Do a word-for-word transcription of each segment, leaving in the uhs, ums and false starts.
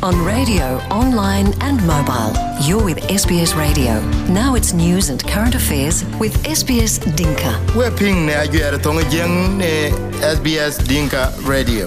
on radio, online and mobile. You're with S B S Radio. Now it's news and current affairs with S B S Dinka. We're ping ne ajuere tonga jeng ne S B S Dinka Radio.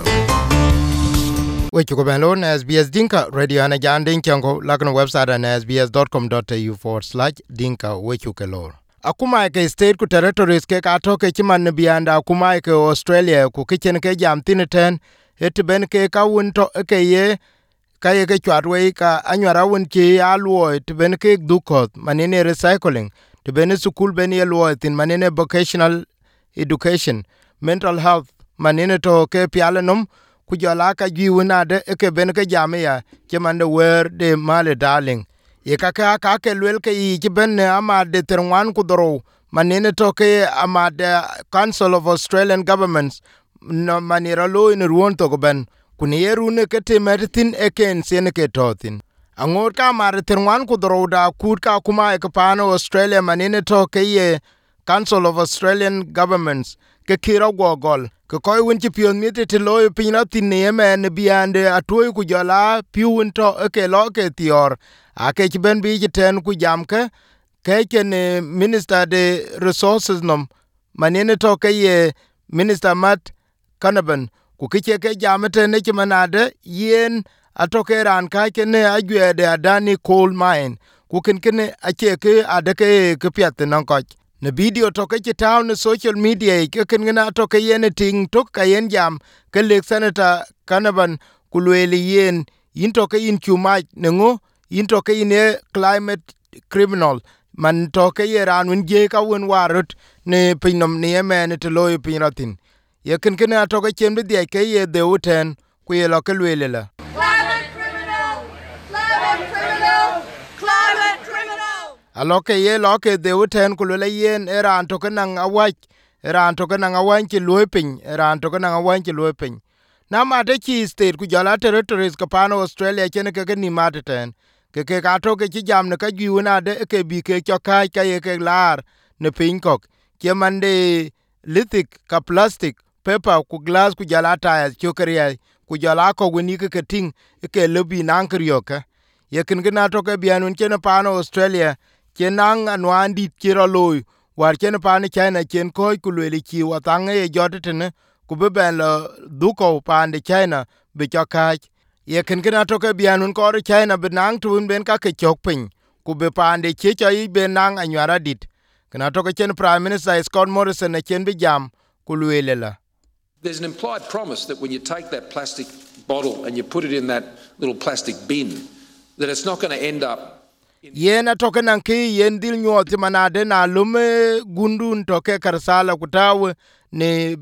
We chuko ben lo S B S Dinka Radio ana jan din chango lakno website na s b s dot com dot a u forward slash dinka we chuko lo. Akuma ke state ku territories ke ka to ke chiman bianda akuma ke Australia ku kitchen ke jam tineten et ben ke ka won to ke ye ka ye ke chatwe ka anywara won ki alwo et ben ke dukot manene recycling to ben school ben ye lo tin manene vocational education mental health manene to ke pialenum ku jala ka jiwuna de ke ben ke jamia ke man de wer de male darling ye ka ka ka ke lwel ke yi ben ama de terwan ku doro manene to ke ama de Council of Australian Governments no manira lo in ruon to ben kuni yerune ke temertin eken sen ke totin angor ka mar terwan ku doro da kur ka kuma ke pano Australia manene to ke ye Council of Australian Governments ke kira gogol ke koy won ti pion mi te lo pina tin ne men biande atoy ku jala piun to ke lo ke tior ake ti ben bi ten ku jam ke ke ken minister de resources nom manene to ke ye minister Matt Canavan ku ke ke jamete ne ki manade yen atoke ran ka ke ne agwede adani coal mine ku ken ken ake ke adake ke piat nan ko ne video to ke town social media ke ken na to ke yen ting to ka yen jam ke le senator Canavan ku le yen yin to ke in kuma ne ngo yin to ke ne climate criminal man to ke ran un je ka won warut ne pinom ne men to lo pinatin ye ken ken to ke chen bi de ke ye de uten ku ye lo ke le la climate criminal climate criminal climate criminal aloke ye lo ke de uten ku le yen eran to ke nan awach eran to ke nan awan ki lo pin eran to ke nan awan ki lo pin na ma de ki state ku jala territories ka pano Australia chen ke ke ni mateten ke ke ka to ke jam ne ka giuna de ke bi ke cho ka ka ye ke lar ne pin kok ke mande lithic ka plastic paper ku glass ku jala tires chokeria ku jala ko woni ke ting ke lobi nan kriyoka ye kin gna to ke bianun chen pano Australia ke nan anwandi kiro loy war chen pan China chen ko ku le ki watang e jotene ku be ben lo duko pan China be choka ye kin gna to ke bianun ko China benang tun ben ka ke chokpin ku be pan de che chai be nang anywara dit gna to ke chen Prime Minister Scott Morrison ne chen bi jam ku le la. There's an implied promise that when you take that plastic bottle and you put it in that little plastic bin, that it's not going to end up. Yena toke nan ki yen dil nyoti manade na lume gundun toke karsala kutawe ne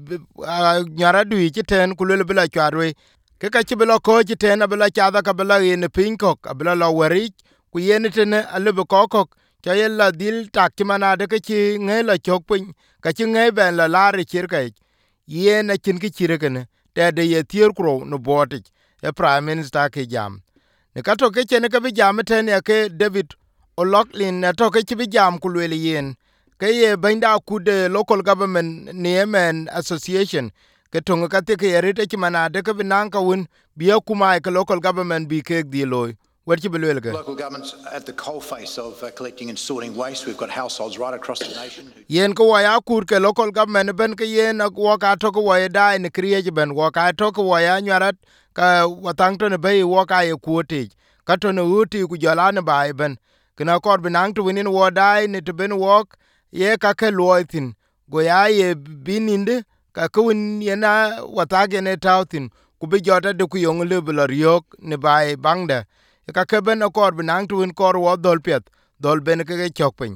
nyara dui chiten kulele bila chwarwe. Keka chibila ko chiten abila chada kabila yene pinkok abila la warich ku yene tene alebe kokok chayela dil taki manade kachi ngay la chokpin kachi ngay ben la lari chirkaich. Yena chinki chirekene tede ye tier kuro no botik e Prime Minister ke jam. Ne kato ke chene ke bi jam ten ya ke David O'Loughlin ne to ke bi jam kulwele yen ke ye benda kude local government Niemen Association ke tonga ka te ke rete ki manade ke binanka won biya kuma ke local government bi ke di loy what you believe ke local governments at the coalface of uh, collecting and sorting waste. We've got households right across the nation who... yen ko waya kur ke local government ben ke yen ko ka to ko waya dai ne kriye ben ko ka to ko waya nyarat ka watang to ne be wo ka ye kuote ka to ne uti ku jala ne bai ben kana kor binang to winin wo dai ne to ben wok ye ka ke loitin go ya ye bininde ka ko win yena watage ne tautin ku be jota de ku yong le bla riok ne bai bangda ka ke ben kor binang to win kor wo dol pet dol ben ke chokpin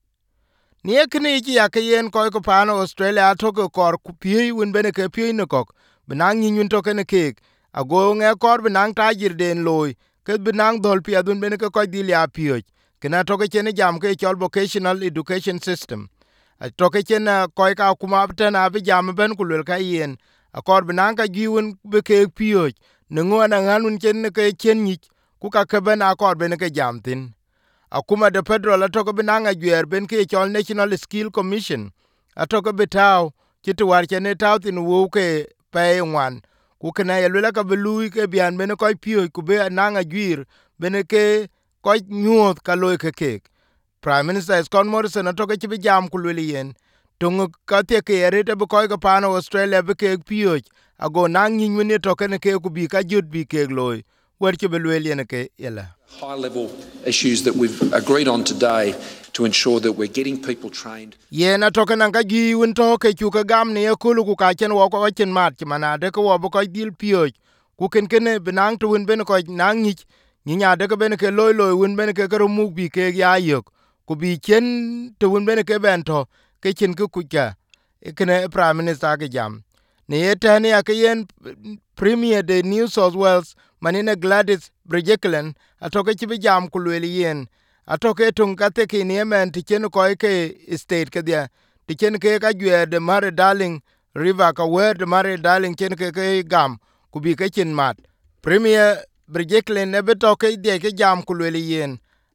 ni ekni ji ya ke yen ko ko pano Australia to ko kor ku pi win ben ke pi ne kok binang nyun to ke ne ke ago nge kor binang tajir den loy ke binang dol pi adun ben ke ko dil ya pi kena to ke chen jam ke chol vocational education system a to ke chen ko ka kuma ten abi jam ben ku le ka yen a kor binang ka giun be ke pi ne ngona nganun chen ke chen ni ku ka ke ben a kor ben ke jam tin akuma de federal to ke binang a gyer ben ke chol National Skill Commission a to ke betaw kitu war chen taw tin wo ke pe wan ku kana ye lula ka belui ke bian bene ko pio ku be nanga gwir bene ke ko nyuot ka loy ke ke Prime Minister Scott Morrison atoke chibi jam ku luli yen tung ka te ke erete be ko ga pano Australia be ke pio ago nang nyin woni toke ne ke ku bi ka jut bi ke loy wer ke be luli yen ke yela high level issues that we've agreed on today to ensure that we're getting people trained. Ye na toke nan ka gi won to ke chu ka gam ne ku lu ku ka chen wo ko chen mat ti mana de ko wo ko dil pio ku ken ken benang to won ben ko nang ni ni nya de ko ben ke loy loy won ben ke ko mu bi ke ya yok ku bi chen to won ben ke ben to ke chen ku ku ka ikene Prime Minister ke jam ne etane ya ke yen Premier de New South Wales manine Gladys Berejiklian atoke chibi jam ku luli yen atoke tung kate ki niemen ti chen ko ke state ke dia ti chen ke ka gwe de Murray Darling River ka wer de Murray Darling chen ke ke gam ku bi ke chen mat Premier Berejiklian ne betoke de ke jam ku luli yen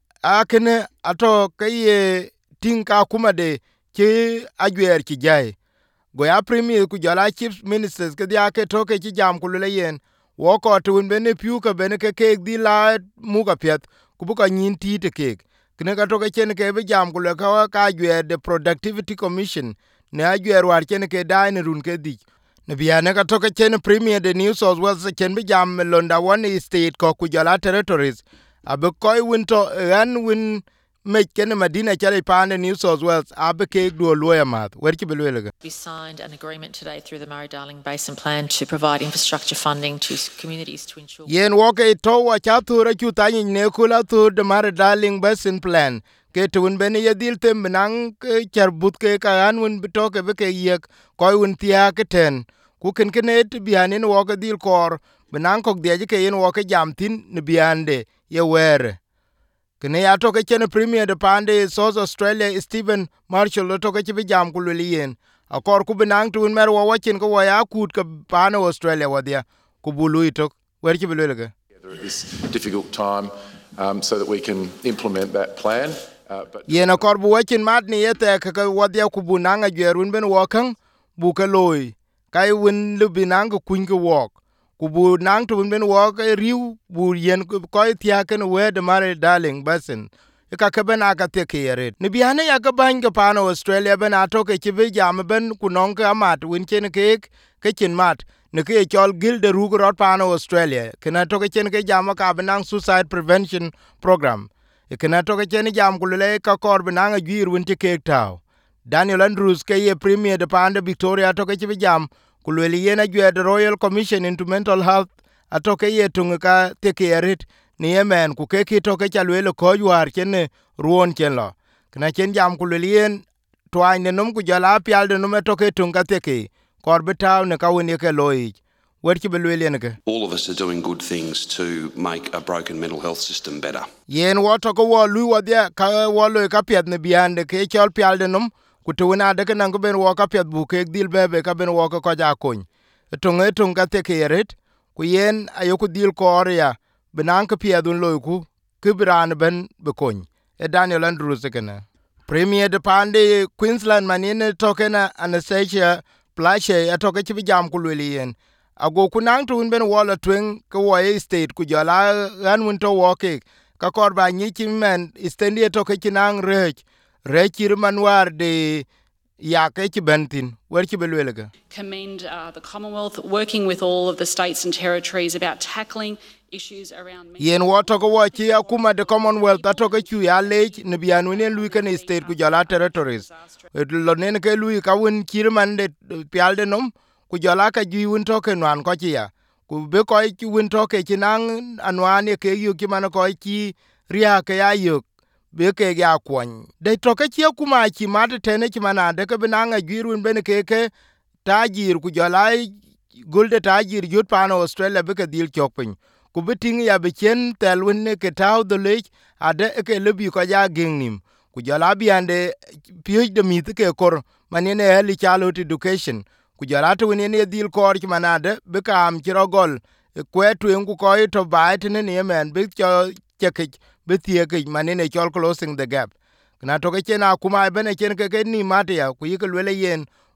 akene atoke ye ting ka kuma de ki agwer ki jai go ya Premier ku jala chief ministers ke dia ke toke ki jam ku luli yen wo ko tun bene piu ka bene ke ke di la mu ka pet ku bu ka nyin ti te ke kne ka to ke chen ke be jam ku le ka ka gwe the productivity commission ne a gwe war chen ke da ne run ke di ne bia ne ka to ke chen Premier the New South Wales chen be jam londa one state ko ku jala territories abe ko winto ran win me ken Madina chale pande New South Wales abe ke do loya mat wer ki be loya. We signed an agreement today through the Murray-Darling Basin Plan to provide infrastructure funding to communities to ensure yen woke to wa cha thura chu tani ne kula thur de Murray-Darling Basin Plan ke tun bene ye dil tem nang ke charbut ke ka an won bitoke be ke yek ko un tia ke ten ku ken kenet bianin woke dil kor benang kok de ke yen woke jam tin ne biande ye were kene ya toke chen Premier de pande South Australia Stephen Marshall toke chi jam ku yen akor ku benang tun mer wo wachin ko ya kut ka pano Australia wadia ku bulu itok wer chi belega at this difficult time um, so that we can implement that plan uh, but yen akor bu wachin mat ni yete ka wadia ku bunanga gerun ben wokan bu ka loy kai win lu binang ku kun ku wok ku bu nang tun ben wok riu bu yen ko tia ken we de Murray-Darling Basin ka ka ben aka te ke yeret ni biane ya ka ban ka pano Australia ben atoke chi be jam ben ku non ka mat win chen ke ke chen mat ne ke chol gil de rugo rot pano Australia kana toke chen ke jam ka benang suicide prevention program e kana toke chen jam ku le ka kor benang agir win te ke taw Daniel Andrews ke ye Premier de pande Victoria toke chi be jam ku le yena gwe the Royal Commission into Mental Health atoke ye tung ka te ke yeret ni yemen ku ke ki toke chalwelo ko yuar chen ruon chen lo kana chen jam ku lien twain ne num ku jala pial de num toke tung ka te ke kor betaw ne ka woni ke loyi wer ki belwele ne ke all of us are doing good things to make a broken mental health system better yen wo to ko wo lu wo dia ka wo lo ka pet ne biande ke chol pial de num ku tuna de kan ko ben wo ka pet bu ke dil bebe ka ben wo ko ja kun tung e tung ka te ke yeret ku yen ayoku dil kor ya benang ka piadun loiku kibran ben bekony e Daniel Andrews kana Premier de pande Queensland manine tokena Anastasia Plache atoke chi jam ku lien ago kunang tun ben wala twen ko wo state ku jala ran won to woke ka kor ba nyi chi men stendi toke kinang rech rechir manwar de ya ke chi bentin wer chi belwelga commend uh, the Commonwealth working with all of the states and territories about tackling issues around yen woto ko wachi akuma the Commonwealth atoke chu ya lech ne bianu ne lui kan state ku jala territories lo ne ke lui ka won kirman de pialde nom ku jala ka ji won toke nan ko chi ya ku be ko chi won toke chinang anwane ke yu ki man ko chi ria ke ya yu be ke ya kwon de toke chi kuma chi mat tene chi mana de ke binanga girun ben ke ke tajir ku jala gulde tajir jut pano Australia be ke dil chokpin ku biting ya be chen telwin ne ke taw the lake ade ke lebi ko ja gingnim ku jala biande pioj de mit ke kor manene heli child education ku jala to ne dil kor ki manade be kam kirogol kwetu engu ko to bait ne ne men be cho cheke be tie ke manene chol closing the gap na to ke na kuma bene chen ke ni mate ya ku yike lele yen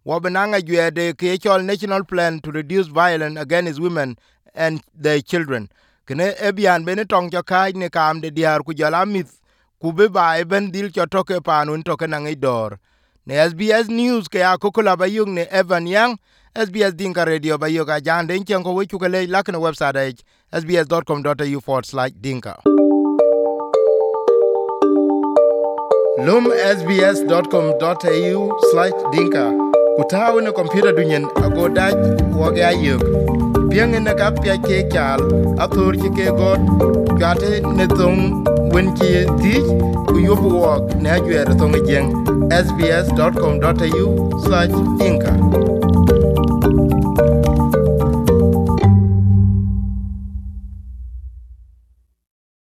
wo benanga jwe de ke national plan to reduce violence against women and their children kene ebian bene tong jo kai ne kam de diar ku jala mit ku be ba ben dil cho toke panun toke na ngai dor ne S B S news ke akokula bayung ne Evan Yang S B S Dinka Radio bayoga jande nchen ko wichu kele lakna website s b s dot com dot a u forward slash dinka lum s b s dot com dot a u slash dinka kutawu ne computer dunyen agodaj woge ayuk piang ne ka pya ke chal athor ki ke god gate ne tong wen ki ti ku yobu wok ne ajwer tong jeng s b s dot com dot a u slash dinka